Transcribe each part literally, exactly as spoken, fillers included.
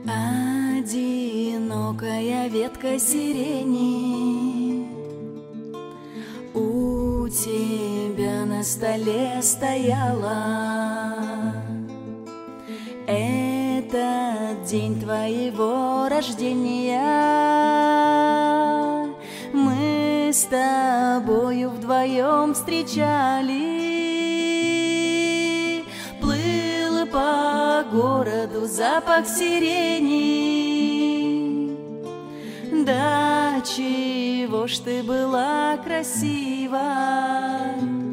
Одинокая ветка сирени у тебя на столе стояла. Этот день твоего рождения мы с тобою вдвоем встречали. Плыл по городу запах сирени. Да чего ж ты была красива,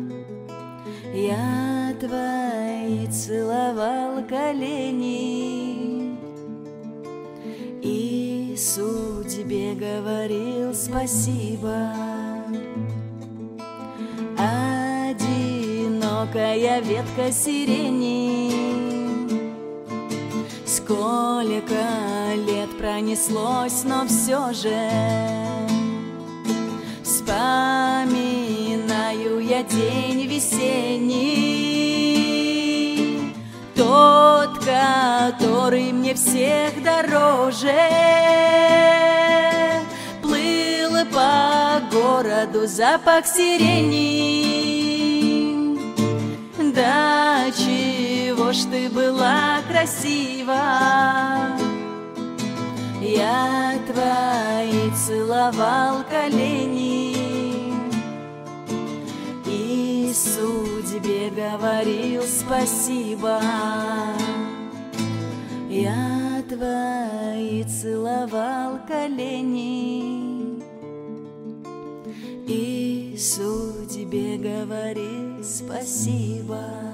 я твои целовал колени и судьбе говорил спасибо. Одинокая ветка сирени, сколько лет пронеслось, но все же вспоминаю я день весенний, тот, который мне всех дороже. Плыл по городу запах сирени. Да чего ж ты была красива, я твои целовал колени и судьбе говорил спасибо. Я твои целовал колени и судьбе говорил спасибо.